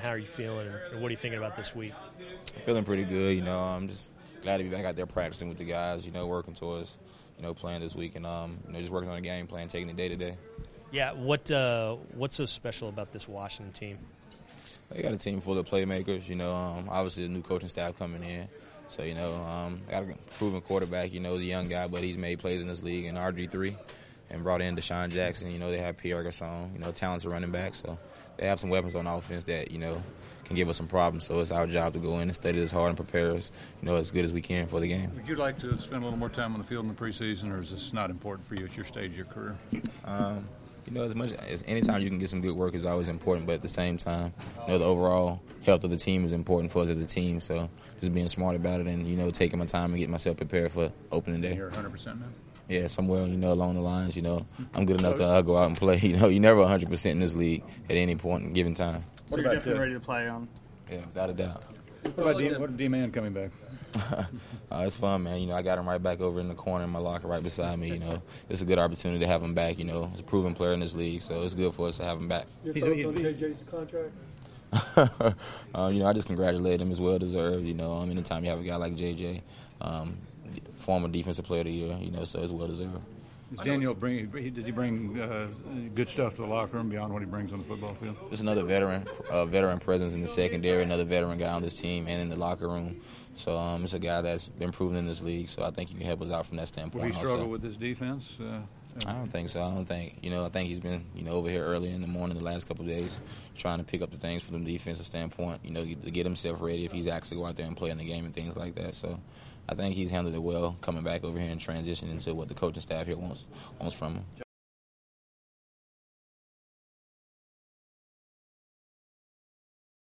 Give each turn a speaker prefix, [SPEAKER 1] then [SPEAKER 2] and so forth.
[SPEAKER 1] how are you feeling, and what are you thinking about this week?
[SPEAKER 2] Feeling pretty good. I'm just glad to be back out there practicing with the guys. Working towards playing this week, and just working on the game plan, taking it day to day.
[SPEAKER 1] Yeah, what's so special about this Washington team?
[SPEAKER 2] They got a team full of playmakers. Obviously the new coaching staff coming in. So, got a proven quarterback. He's a young guy, but he's made plays in this league. And RG3, and brought in Deshaun Jackson. They have Pierre Garçon, talented running back. So they have some weapons on offense that, can give us some problems. So it's our job to go in and study this hard and prepare us, as good as we can for the game.
[SPEAKER 3] Would you like to spend a little more time on the field in the preseason, or is this not important for you at your stage of your career?
[SPEAKER 2] As much as anytime you can get some good work is always important, but at the same time, the overall health of the team is important for us as a team. So just being smart about it and, taking my time and getting myself prepared for opening day.
[SPEAKER 3] You're 100% now?
[SPEAKER 2] Yeah, somewhere, along the lines, I'm good enough to go out and play. You're never 100% in this league at any point in given time.
[SPEAKER 4] So you're definitely ready to play on?
[SPEAKER 2] Yeah, without a doubt.
[SPEAKER 3] What about D-Man coming back?
[SPEAKER 2] It's fun, man. I got him right back over in the corner in my locker right beside me. It's a good opportunity to have him back. He's a proven player in this league, so it's good for us to have him back.
[SPEAKER 5] Your thoughts on JJ's contract?
[SPEAKER 2] I just congratulate him. It's well deserved. Anytime you have a guy like JJ, former defensive player of the year, so it's well deserved.
[SPEAKER 3] Does Daniel does he bring good stuff to the locker room beyond what he brings on the football field?
[SPEAKER 2] Just another veteran presence in the secondary, another veteran guy on this team and in the locker room. So it's a guy that's been proven in this league, so I think he can help us out from that standpoint.
[SPEAKER 3] Will he struggle with his defense?
[SPEAKER 2] I don't think so. I think he's been, over here early in the morning the last couple of days trying to pick up the things from the defensive standpoint, to get himself ready if he's actually go out there and play in the game and things like that. So I think he's handled it well coming back over here and transitioning into what the coaching staff here wants from him.